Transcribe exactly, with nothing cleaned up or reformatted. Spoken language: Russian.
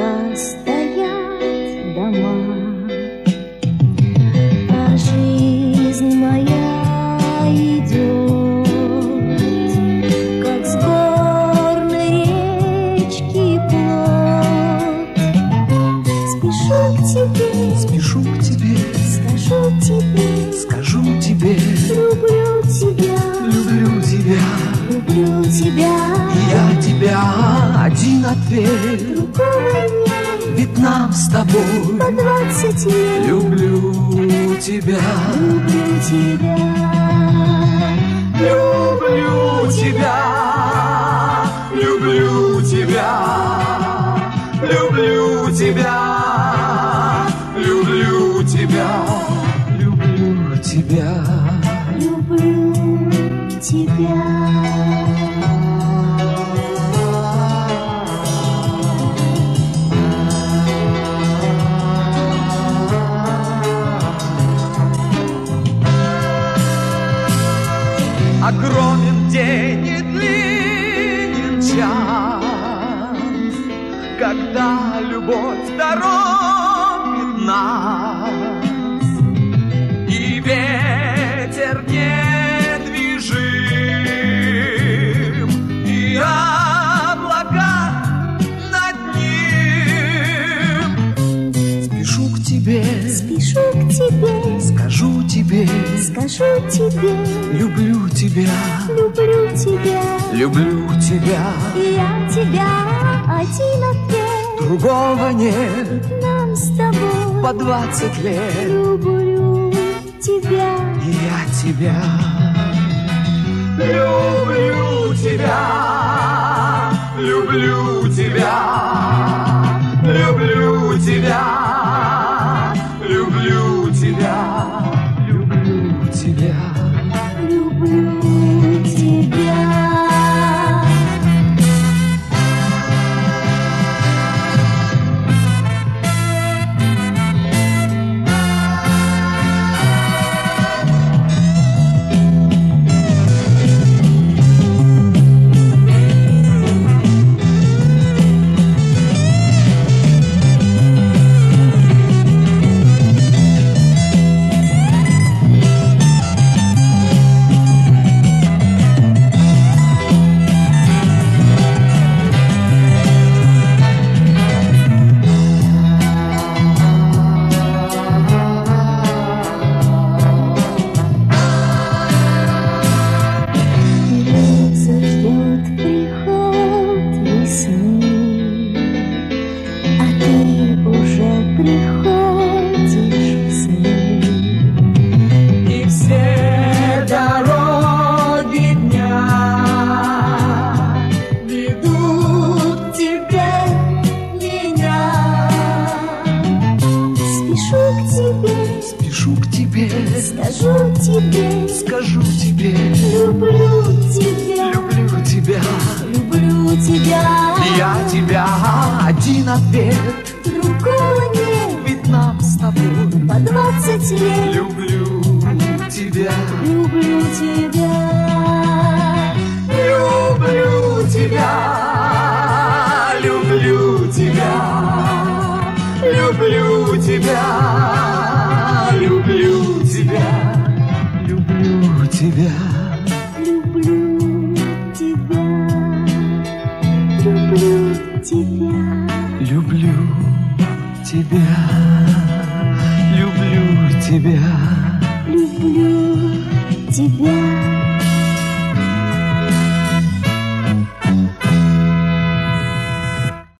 когда стоят дома, а жизнь моя идет, как с горной речки плод. Спешу к тебе, спешу к тебе, скажу тебе, скажу тебе, люблю тебя, люблю тебя, люблю тебя. И я тебя, один ответ, Другого нет, ведь нам с тобой по двадцать лет. люблю тебя, Люблю тебя, люблю тебя, люблю тебя, люблю тебя, люблю тебя, люблю тебя. люблю тебя. Огромен день и длинен час, когда любовь торопит нас, и ветер недвижим, и облака над ним. Спешу к тебе, Спешу к тебе, скажу тебе, скажу тебе, люблю тебя, люблю тебя. люблю тебя. И я тебя, один ответ, Другого нет, ведь нам с тобой по двадцать лет. люблю тебя. И я тебя люблю тебя, люблю тебя, люблю тебя, люблю тебя, люблю тебя. Люблю тебя. Скажу тебе, скажу тебе, люблю тебя, люблю тебя, люблю тебя. Я тебя, один ответ, Другого нет, ведь нам с тобой по двадцать лет. люблю тебя, люблю тебя, люблю тебя, люблю тебя, люблю тебя, люблю тебя, люблю тебя, люблю тебя, люблю тебя, люблю тебя, люблю тебя, люблю тебя.